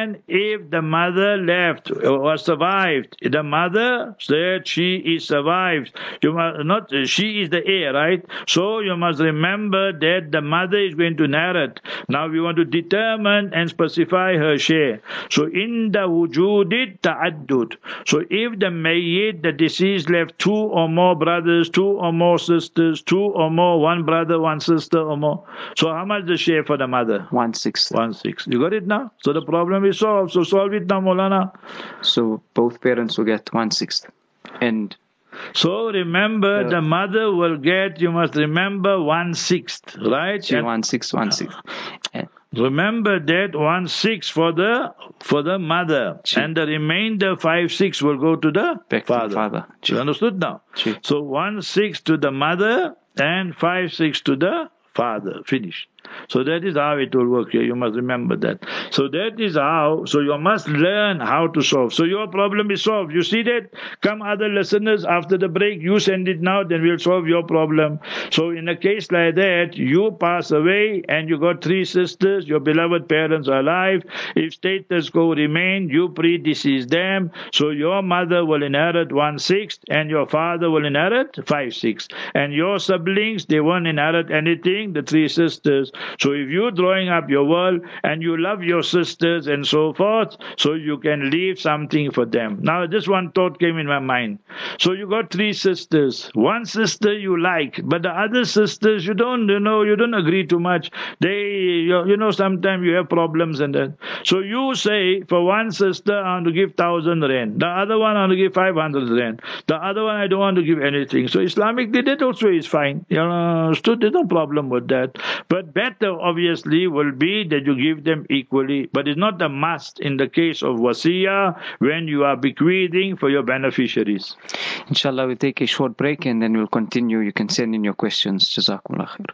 then if the mother left or survived, the mother said she is survived. You must not, she is the heir, right? So you must remember that the mother is going to inherit. Now we want to determine and specify her share. So in the wujudit ta'addud. So if the mayyit, the deceased, left two or more brothers, two or more sisters, two or more, one brother, one sister or more. So how much the share for the mother? One sixth. One sixth. You got it now? So the problem is solved. So solve it now, Maulana. So both parents will get one sixth. And so remember, uh, the mother will get, you must remember, one sixth, right? She one sixth, one sixth. And remember that one sixth for the for the mother, she, and the remainder five six will go to the back father. To the father. You understood now? She. So one sixth to the mother and five six to the father. Finish. So that is how it will work here. You must remember that. So that is how, so you must learn how to solve. So your problem is solved. You see that? Come other listeners after the break, you send it now, then we'll solve your problem. So in a case like that, you pass away and you got three sisters, your beloved parents are alive. If status quo remain, you predecease them. So your mother will inherit one-sixth and your father will inherit five-sixths. And your siblings, they won't inherit anything, the three sisters. So if you're drawing up your will and you love your sisters and so forth, so you can leave something for them. Now this one thought came in my mind. So you got three sisters. One sister you like, but the other sisters you don't, you know, you don't agree too much. They, you, you know, sometimes you have problems and that. So you say, for one sister I want to give thousand rand. The other one I want to give five hundred rand. The other one I don't want to give anything. So Islamically that also is fine. You know, so there's no problem with that. But better, obviously, will be that you give them equally. But it's not a must in the case of wasiyah when you are bequeathing for your beneficiaries. Inshallah, we'll take a short break and then we'll continue. You can send in your questions. Jazakumullah khair.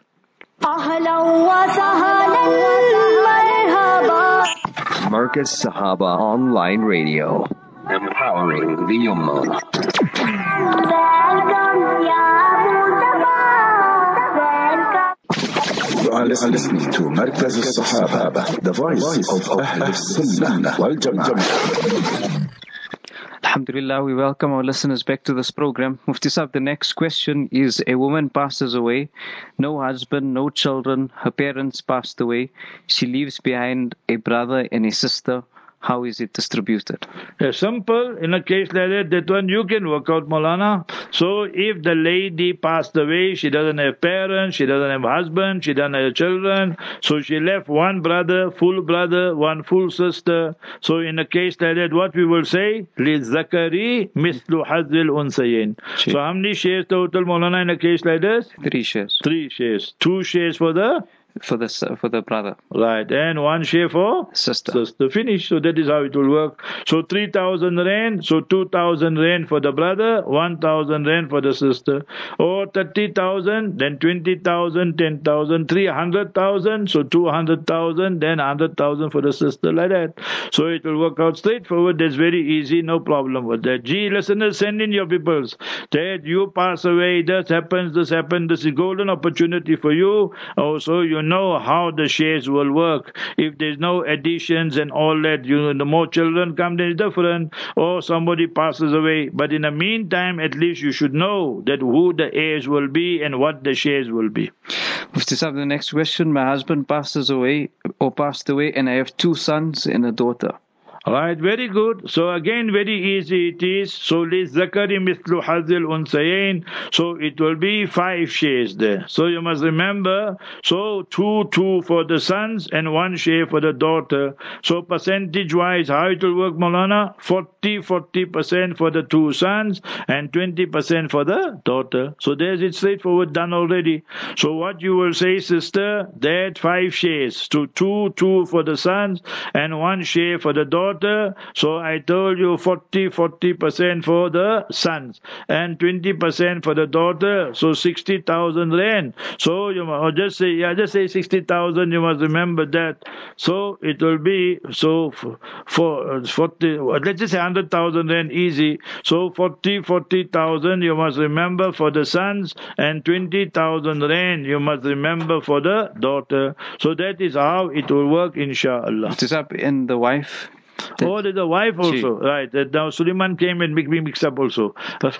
Marcus Sahaba Online Radio. Empowering the Ummah. You are listening to Markaz al-Sahaba, the voice of Ahl al-Sunnah wal Jama'ah. Alhamdulillah, we welcome our listeners back to this program. Mufti Sahib, the next question is, a woman passes away, no husband, no children, her parents passed away, she leaves behind a brother and a sister. How is it distributed? Yeah, simple. In a case like that, that one you can work out, Maulana. So if the lady passed away, she doesn't have parents, she doesn't have husband, she doesn't have children, so she left one brother, full brother, one full sister. So in a case like that, what we will say? لِلذَّكَرِ مِثْلُ حَظِّ الْأُنْثَيَيْنِ. So how many shares total, Maulana, in a case like this? Three shares. Three shares. Two shares for the? For the for the brother. Right. And one share for? Sister. Sister. Finish. So that is how it will work. So three thousand rand. So two thousand rand for the brother. one thousand rand for the sister. Or thirty thousand. Then twenty thousand. ten thousand. three hundred thousand. So two hundred thousand. Then one hundred thousand for the sister. Like that. So it will work out straightforward. That's very easy. No problem with that. Gee, listeners, send in your peoples. That you pass away. This happens. This happens. This is golden opportunity for you. Also, you know how the shares will work. If there's no additions and all that, you know, the more children come, then it's different. Or somebody passes away. But in the meantime, at least you should know that who the heirs will be and what the shares will be. Mufti Sahib, the next question. My husband passes away or passed away and I have two sons and a daughter. Right, very good. So again, very easy it is. So لِلذَّكَرِ مِثْلُ حَظِّ الْأُنْثَيَيْنِ. So it will be five shares there. So you must remember, so two, two for the sons and one share for the daughter. So percentage-wise, how it will work, Maulana? forty, forty percent for the two sons and twenty percent for the daughter. So there's it straightforward, done already. So what you will say, sister, that five shares. So two, two for the sons and one share for the daughter. So I told you forty, forty percent for the sons and twenty percent for the daughter. So sixty thousand rand. So you must just say, yeah, just say sixty thousand. You must remember that. So it will be, so for, for forty, let's just say one hundred thousand rand easy. So forty, forty thousand you must remember for the sons and twenty thousand rand you must remember for the daughter. So that is how it will work, inshallah. And the wife Oh, there's a wife also, right? That now Suleiman came and make me mix up also.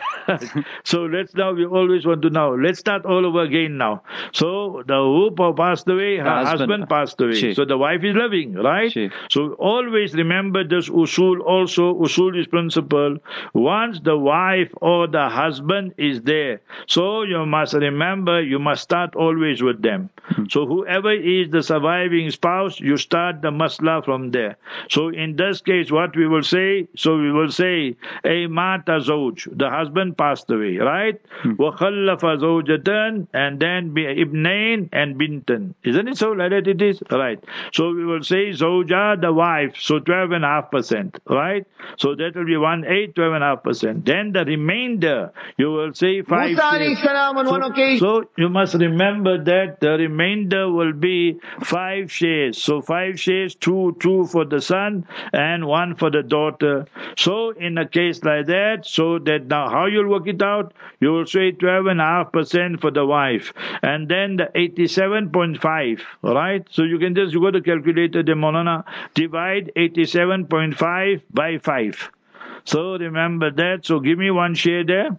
So let's now, we always want to know. Let's start all over again now. So the who passed away, her husband, husband passed away. She. So the wife is living, right? She. So always remember this usul also. Usul is principle. Once the wife or the husband is there, so you must remember, you must start always with them. Hmm. So whoever is the surviving spouse, you start the masla from there. So in this case, what we will say, so we will say, a mata zawj, the husband passed away, right? Wa khallafa zawjatan, and then be ibnain and bintan. Isn't it so like that it is? Right. So we will say zawja, the wife, so twelve and a half percent, right? So that will be one eight, twelve and a half percent. Then the remainder, you will say five. So, so you must remember that the remainder will be five shares. So five shares, two, two for the son and one for the daughter. So in a case like that, so that now how you'll work it out, you will say twelve and a half percent for the wife, and then the eighty-seven point five, right? So you can just, you go to calculator, the Maulana, divide eighty-seven point five by five. So remember that. So give me one share there.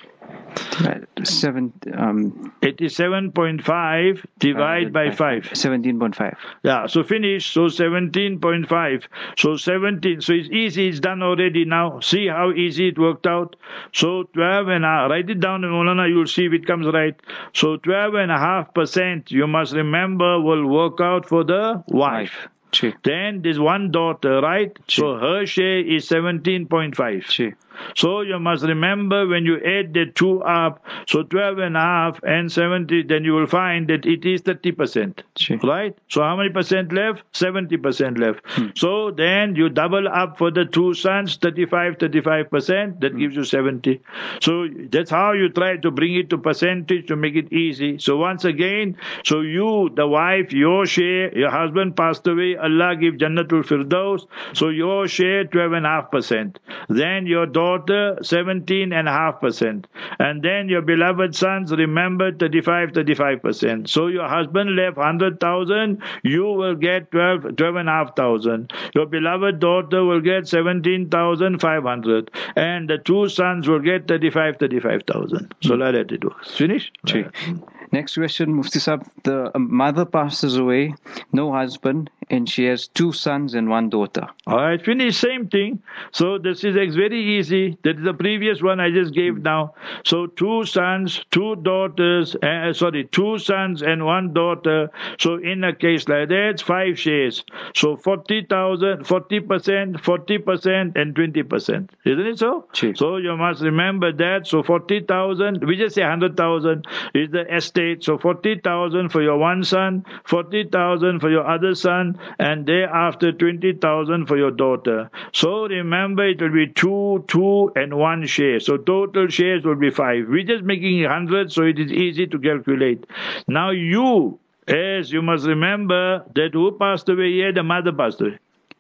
Seven, um, eighty-seven point five divided by five. seventeen point five. Yeah, so finish. So seventeen point five. So seventeen. So it's easy. It's done already now. See how easy it worked out. So twelve and a half. Write it down, Maulana. You'll see if it comes right. So twelve and a half percent, you must remember, will work out for the wife. wife. She. Then there's one daughter, right? She. So her share is seventeen point five. She. So you must remember, when you add the two up, so twelve and a half and seventy, then you will find that it is thirty percent. She. Right? So how many percent left? seventy percent left. Hmm. So then you double up for the two sons, thirty-five, thirty-five percent, that hmm. gives you seventy. So that's how you try to bring it to percentage to make it easy. So once again, so you, the wife, your share, your husband passed away, Allah give Jannatul Firdaus, so your share twelve and a half percent. Then your daughter seventeen and a half percent. And then your beloved sons, remember, thirty-five, thirty-five percent. So your husband left one hundred thousand, you will get twelve, twelve and a half thousand. Your beloved daughter will get seventeen thousand five hundred. And the two sons will get thirty-five, thirty-five thousand. So like that it works. Finish? Right. Next question, Mufti Sahib. The mother passes away, no husband, and she has two sons and one daughter. All right, finish, same thing. So this is very easy. That is the previous one I just gave now. So two sons, two daughters, uh, sorry, two sons and one daughter. So in a case like that, it's five shares. So forty thousand, forty percent, forty percent, and twenty percent. Isn't it so? Sure. So you must remember that. So forty thousand, we just say one hundred thousand is the estate. So forty thousand for your one son, forty thousand for your other son, and thereafter twenty thousand for your daughter. So remember, it will be two, two, and one share. So total shares will be five. We're just making it one hundred, so it is easy to calculate. Now you, as you must remember, that who passed away here? The mother passed away.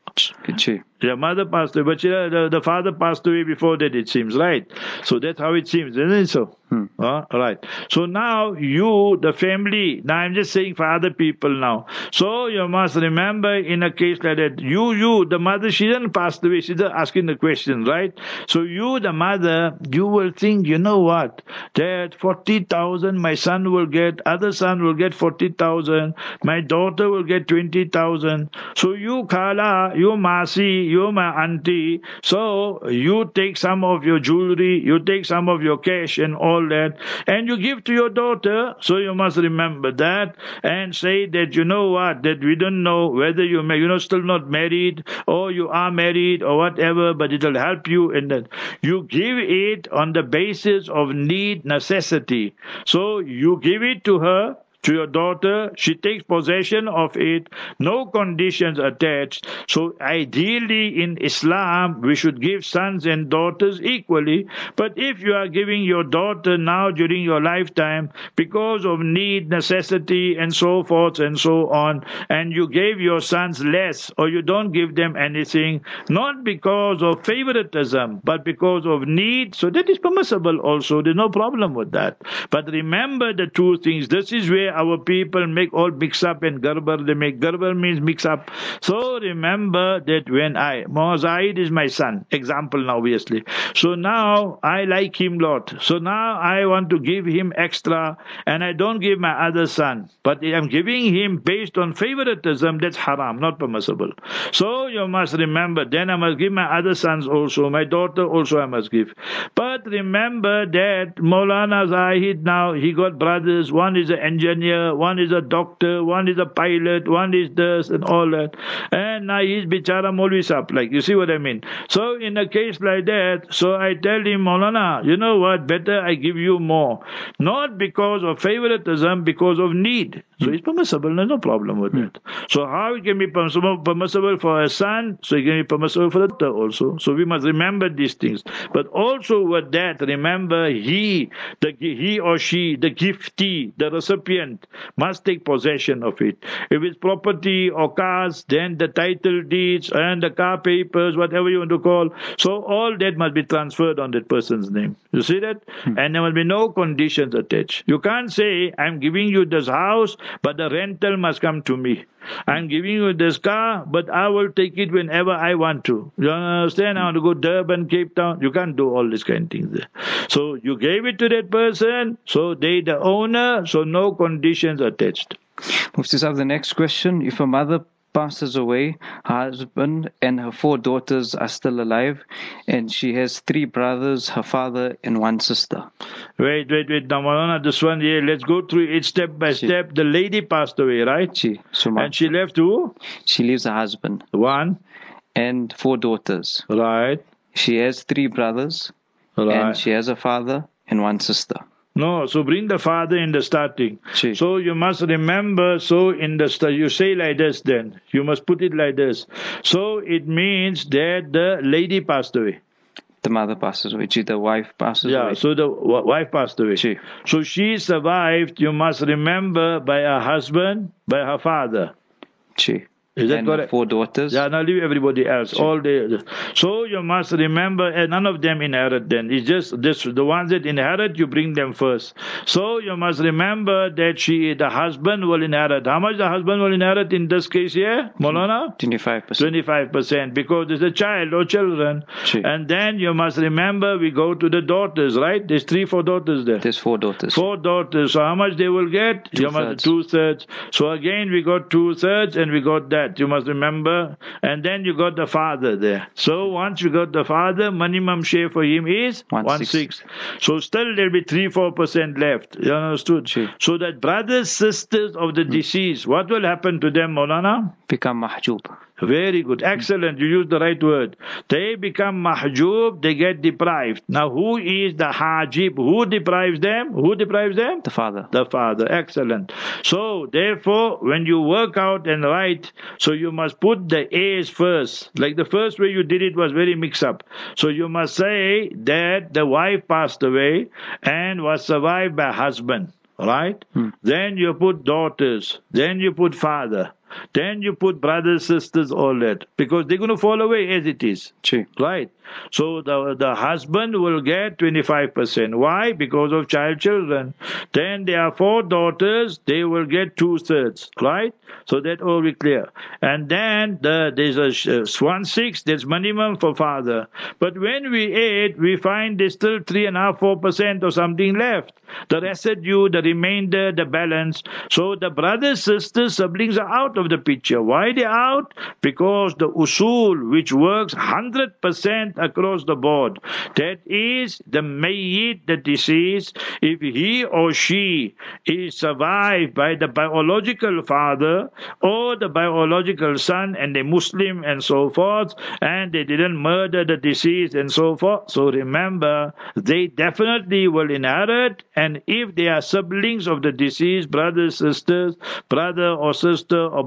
She. The mother passed away, but she, the, the father passed away before that, it seems, right? So that's how it seems, isn't it so? Hmm. Uh, right. So now you, the family, now I'm just saying for other people now. So you must remember, in a case like that, you, you, the mother, she didn't pass away, she's just asking the question, right? So you, the mother, you will think, you know what, that forty thousand my son will get, other son will get forty thousand, my daughter will get twenty thousand. So you, Khala, you, Masi, you, my auntie, so you take some of your jewelry, you take some of your cash and all that, and you give to your daughter. So you must remember that and say that, you know what, that we don't know whether you may, you know, still not married or you are married or whatever, but it will help you in that. You give it on the basis of need, necessity. So you give it to her, to your daughter, she takes possession of it, no conditions attached. So ideally in Islam, we should give sons and daughters equally. But if you are giving your daughter now during your lifetime because of need, necessity, and so forth and so on, and you gave your sons less or you don't give them anything, not because of favoritism, but because of need, so that is permissible also. There's no problem with that. But remember the two things. This is where our people make all mix up and garbar, they make garbar means mix up. So remember that when I, Mozaid is my son, example now obviously. So now I like him lot. So now I want to give him extra and I don't give my other son. But I'm giving him based on favoritism, that's haram, not permissible. So you must remember, then I must give my other sons also, my daughter also I must give. But remember that Maulana Zahid now, he got brothers, one is an engineer, one is a doctor, one is a pilot, one is this and all that. And now he's bichara Maulvi Sahib, like, you see what I mean? So in a case like that, so I tell him, Maulana, you know what, better I give you more. Not because of favoritism, because of need. So it's permissible, there's no problem with that. So how it can be permissible, permissible for a son, so it can be permissible for the daughter also. So we must remember these things. But also with that, remember he, the he or she, the giftee, the recipient, must take possession of it. If it's property or cars, then the title deeds and the car papers, whatever you want to call, so all that must be transferred on that person's name. You see that? Hmm. And there will be no conditions attached. You can't say, I'm giving you this house, but the rental must come to me. I'm giving you this car, but I will take it whenever I want to. You understand? I want to go Durban, Cape Town. You can't do all these kind of things there. So you gave it to that person, so they the owner, so no conditions attached. Mufti Sahib, the next question, if a mother passes away, her husband and her four daughters are still alive, and she has three brothers, her father, and one sister. Wait, wait, wait. Now, Maulana, this one here, let's go through it step by She, step. The lady passed away, right? She, Suma, And she left who? she leaves her husband One. and four daughters. Right. She has three brothers, Right. and she has a father and one sister. No, so bring the father in the starting. She. So you must remember, so in the start, you say like this then. You must put it like this. So it means that the lady passed away. The mother passes away. She, the wife passes Yeah, away. so the w- wife passed away. She. So she survived, you must remember, by her husband, by her father. She. Is that and the correct? four daughters. Yeah, now leave everybody else. Sure. All the so you must remember, and none of them inherit. Then it's just this: the ones that inherit, you bring them first. So you must remember that she, the husband, will inherit. How much the husband will inherit in this case here, Maulana? Twenty-five percent. Twenty-five percent, because there's a child or children. Sure. And then you must remember, we go to the daughters, right? There's three, four daughters there. There's four daughters. Four daughters. So how much they will get? Two You must thirds. two thirds. So again we got two thirds and we got that. You must remember. And then you got the father there. So once you got the father, minimum share for him is One one six. six. So still there'll be three, four percent left. You understood? Sure. So that brothers, sisters of the deceased, what will happen to them, Maulana? Become mahjub. Very good. Excellent. You used the right word. They become mahjub, they get deprived. Now who is the hajib? Who deprives them? Who deprives them? The father. The father. Excellent. So therefore, when you work out and write, so you must put the A's first. Like the first way you did it was very mixed up. So you must say that the wife passed away and was survived by husband. Right? Hmm. Then you put daughters. Then you put father. Then you put brothers, sisters, all that. Because they're going to fall away as it is. True. Right? So the the husband will get twenty-five percent. Why? Because of child children. Then there are four daughters, they will get two-thirds. Right? So that all be clear. And then the there's a uh, one-sixth, that's minimum for father. But when we add, we find there's still three and a half, four percent or something left. The residue, the remainder, the balance. So the brothers, sisters, siblings are out of the picture. Why they out? Because the usul, which works one hundred percent across the board, that is the mayyit, the deceased, if he or she is survived by the biological father or the biological son and a Muslim and so forth, and they didn't murder the deceased and so forth, so remember, they definitely will inherit. And if they are siblings of the deceased, brothers, sisters, brother or sister or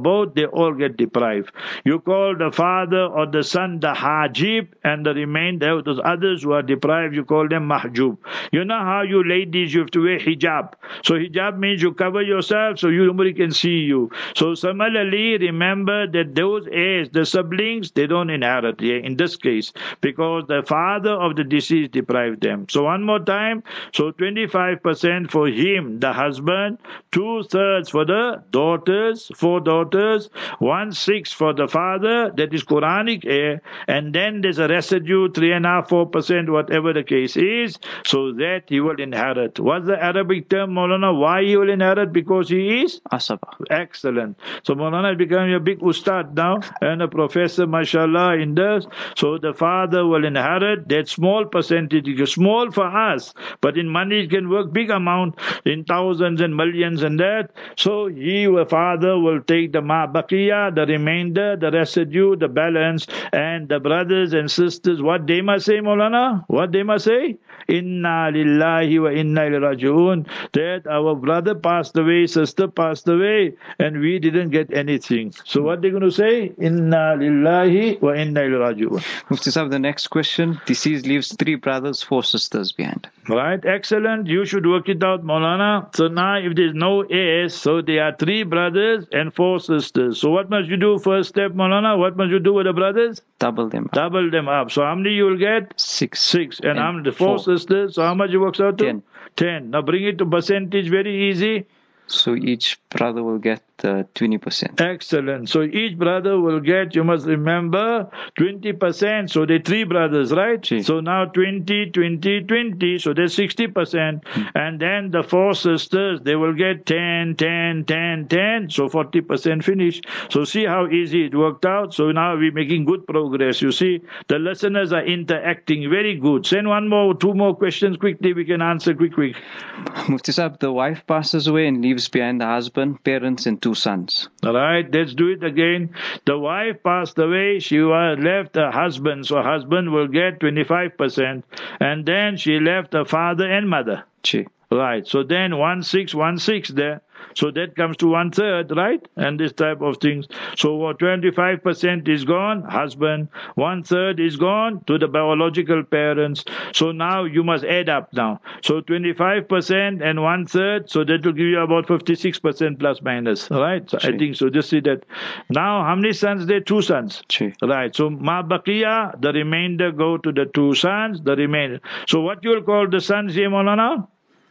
both, they all get deprived. You call the father or the son the hajib, and the remainder, those others who are deprived, you call them mahjub. You know how you ladies, you have to wear hijab. So hijab means you cover yourself so you nobody can see you. So similarly, remember that those heirs, the siblings, they don't inherit here in this case because the father of the deceased deprived them. So one more time, so twenty-five percent for him, the husband, two-thirds for the daughters, four daughters, one-sixth for the father, that is Quranic heir, and then there's a residue, three and a half, four percent, whatever the case is, so that he will inherit. What's the Arabic term, Maulana? Why he will inherit? Because he is? Asaba. Excellent. So Maulana is becoming a big ustad now, and a professor, mashallah, in this. So the father will inherit that small percentage, small for us, but in money it can work big amount, in thousands and millions and that. So he, the father, will take the ma baqiya, the remainder, the residue, the balance, and the brothers and sisters, what they must say, Maulana? What they must say? Inna lillahi wa inna ilaihi raji'un. That our brother passed away, sister passed away, and we didn't get anything. So what they're going to say? Inna lillahi wa inna ilaihi raji'un. Mufti Sahib, the next question. Deceased leaves three brothers, four sisters behind. Right, excellent. You should work it out, Maulana. So now if there's no heirs, so there are three brothers and four sisters. So what must you do? First step, Maulana, what must you do with the brothers? Double them up. Double them up. So how many you will get? Six. Six. And, and how many? Four, four sisters. So how much it works out to? Ten. Ten. Now bring it to percentage, very easy. So each brother will get uh, twenty percent. Excellent. So each brother will get, you must remember, twenty percent. So they're three brothers, right? Gee. So now twenty, twenty, twenty. So there's sixty percent. Hmm. And then the four sisters, they will get ten, ten, ten, ten. So forty percent finish. So see how easy it worked out. So now we're making good progress. You see, the listeners are interacting very good. Send one more, two more questions quickly. We can answer quick, quick. Mufti Sahib, the wife passes away and leaves behind the husband, parents, and two sons. All right, let's do it again. The wife passed away. She was left a husband. So husband will get twenty-five percent. And then she left a father and mother. Gee. Right. So then one six, one six there. So that comes to one third, right? And this type of things. So twenty-five percent is gone, husband. One third is gone to the biological parents. So now you must add up now. So twenty-five percent and one third. So that will give you about fifty-six percent plus minus, right? So I think so. Just see that. Now, how many sons there? Two sons. Gee. Right. So ma baqiya, the remainder go to the two sons, the remainder. So what you will call the sons here, Maulana?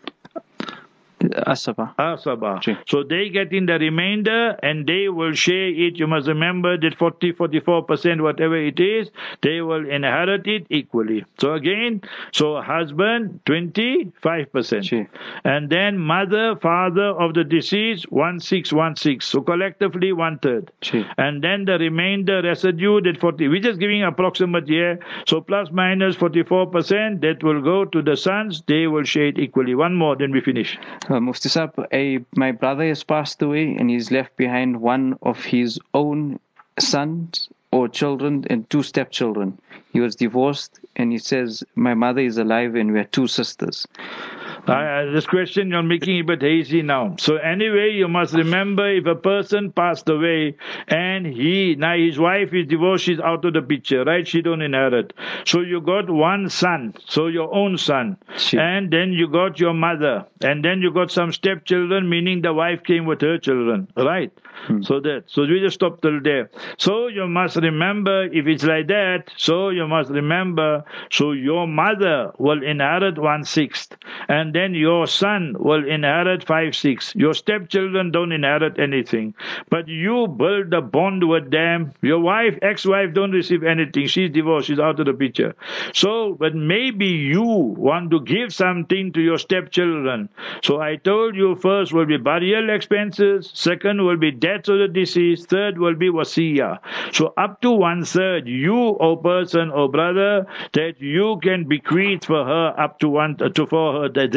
Asaba. Asaba. Gee. So they get in the remainder and they will share it. You must remember that forty, forty-four percent, whatever it is, they will inherit it equally. So again, so husband, twenty-five percent. Gee. And then mother, father of the deceased, one six, one six. So collectively, one third. Gee. And then the remainder residue, that forty. We're just giving approximate here. So plus minus forty-four percent, that will go to the sons. They will share it equally. One more, then we finish. Uh, Mufti Sahib, a, my brother has passed away and he's left behind one of his own sons or children and two stepchildren. He was divorced and he says, my mother is alive and we are two sisters. Uh, this question you're making a bit hazy now. So anyway, you must remember if a person passed away and he, now his wife is divorced, she's out of the picture, right? She don't inherit. So you got one son, so your own son. She, and then you got your mother. And then you got some stepchildren, meaning the wife came with her children, right? Hmm. So that, so we just stop till there. So you must remember, if it's like that, so you must remember, so your mother will inherit one-sixth. And then your son will inherit five-sixths. Your stepchildren don't inherit anything. But you build a bond with them. Your wife, ex-wife, don't receive anything. She's divorced. She's out of the picture. So, but maybe you want to give something to your stepchildren. So I told you first will be burial expenses. Second will be deaths of the deceased. Third will be wasiyah. So up to one-third, you, O person, O brother, that you can bequeath for her up to one, to for her, that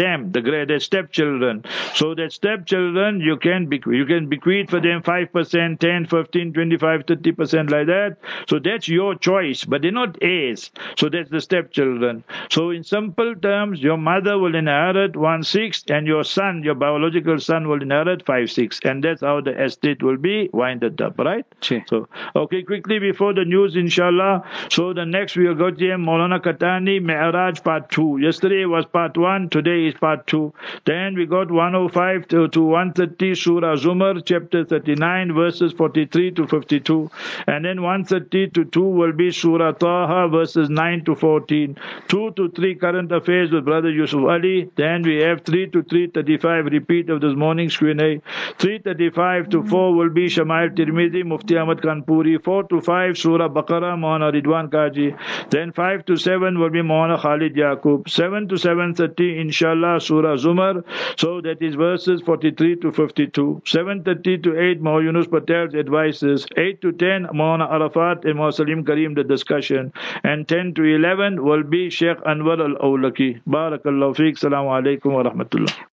them, the great the stepchildren. So that stepchildren, you can bequeath, you can bequeath for them five percent, ten, fifteen, twenty-five, thirty percent like that. So that's your choice, but they're not heirs. So that's the stepchildren. So in simple terms, your mother will inherit one-sixth and your son, your biological son, will inherit five-sixths. And that's how the estate will be winded up, right? Sure. So, okay, quickly before the news, inshallah. So the next we will go to Maulana Katani, Mi'raj part two. Yesterday was part one, today is part two. Then we got one oh five to, to one thirty, Surah Zumar, chapter thirty-nine, verses forty-three to fifty-two. And then one thirty to two will be Surah Taha, verses nine to fourteen. two to three current affairs with Brother Yusuf Ali. Then we have three to three thirty-five, repeat of this morning's Q and A. three thirty-five to four will be Shama'il Tirmidhi, Mufti Ahmad Kanpuri. four to five, Surah Baqarah, Maulana Ridwan Kaji. Then five to seven will be Maulana Khalid Yaqub. seven to seven thirty, inshallah, Surah Zumar. So that is verses forty-three to fifty-two. seven thirty to eight, Maulana Yunus Patel's advices. eight to ten, Maulana Arafat and Maulana Salim Karim, the discussion. And ten to eleven will be Sheikh Anwar Al-Awlaki. Barakallahu feek. Assalamu alaikum wa rahmatullah.